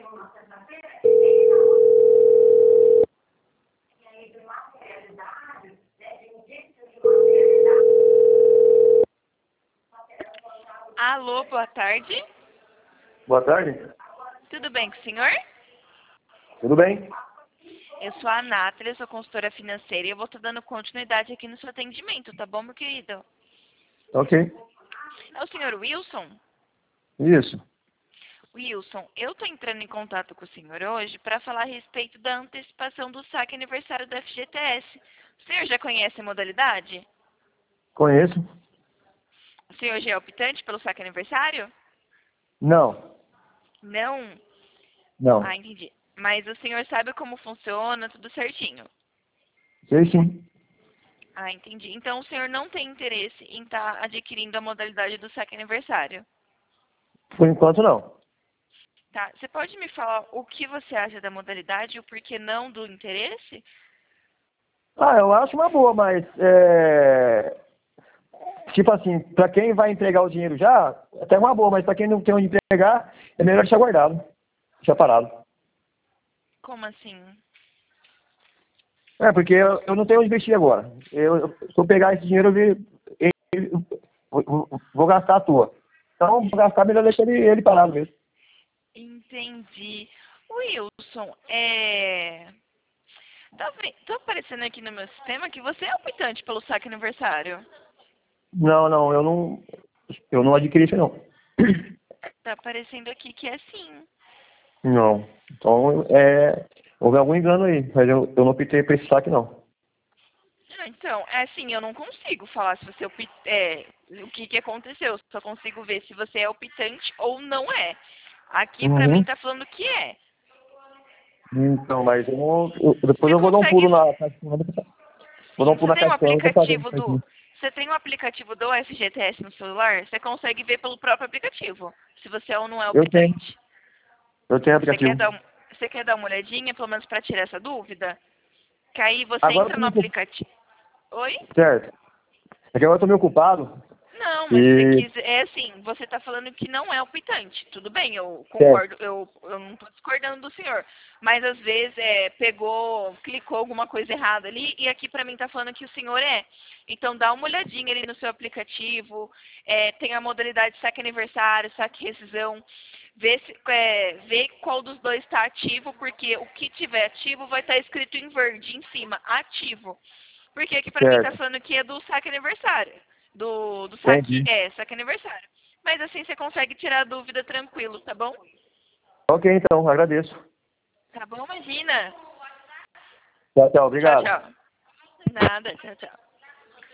Alô, boa tarde. Boa tarde. Tudo bem com o senhor? Tudo bem? Eu sou a Nathalie, sou consultora financeira e eu vou estar dando continuidade aqui no seu atendimento, tá bom, meu querido? Ok. É o senhor Wilson? Isso. Wilson, eu estou entrando em contato com o senhor hoje para falar a respeito da antecipação do saque aniversário do FGTS. O senhor já conhece a modalidade? Conheço? O senhor já é optante pelo saque aniversário? Não. Não? Ah, Não. entendi. Mas o senhor sabe como funciona, tudo certinho? Sei sim. Ah, entendi. Então o senhor não tem interesse em estar adquirindo a modalidade do saque aniversário? Por enquanto não. Tá. Você pode me falar o que você acha da modalidade e o porquê não do interesse? Ah, eu acho uma boa, mas tipo assim, pra quem vai entregar o dinheiro já, até uma boa, mas pra quem não tem onde entregar, é melhor deixar guardado. Deixar parado. Como assim? Porque eu não tenho onde investir agora. Se eu pegar esse dinheiro, vou gastar à toa. Então, vou gastar, melhor deixar ele parado mesmo. Entendi. Wilson, Tá aparecendo aqui no meu sistema que você é optante pelo saque aniversário. Não, eu não adquiri isso não. Tá aparecendo aqui que é sim. Não. Então, houve algum engano aí, mas eu não optei por esse saque, não. Então, é assim, eu não consigo falar se você o que aconteceu. Só consigo ver se você é optante ou não é. Aqui pra mim Uhum. tá falando que é. Então, mas depois Você eu vou dar um pulo consegue. na caixinha. Vou dar um Sim, pulo na caixinha, eu vou fazer isso aqui. Você tem um aplicativo do FGTS no celular? Você consegue ver pelo próprio aplicativo se você é ou não é Eu tenho. optante. Eu tenho Você quer aplicativo. você quer dar uma olhadinha, pelo menos para tirar essa dúvida? Que aí você Agora eu entra tô no meio ocupado. aplicativo. Oi? Certo. É que agora eu tô meio ocupado. Não, mas se E. quiser, é assim, você está falando que não é optante. Tudo bem, eu Certo. concordo, eu não estou discordando do senhor. Mas às vezes clicou alguma coisa errada ali e aqui para mim está falando que o senhor é. Então dá uma olhadinha ali no seu aplicativo, tem a modalidade saque aniversário, saque rescisão, vê qual dos dois está ativo, porque o que tiver ativo vai estar escrito em verde em cima, ativo. Porque aqui pra mim tá Certo. falando que é do saque aniversário. Do saque, Entendi. saque aniversário. Mas assim você consegue tirar a dúvida tranquilo, tá bom? Ok, então, agradeço. Tá bom, imagina. Tchau, tchau, Tchau, obrigado. tchau. Nada, tchau, tchau.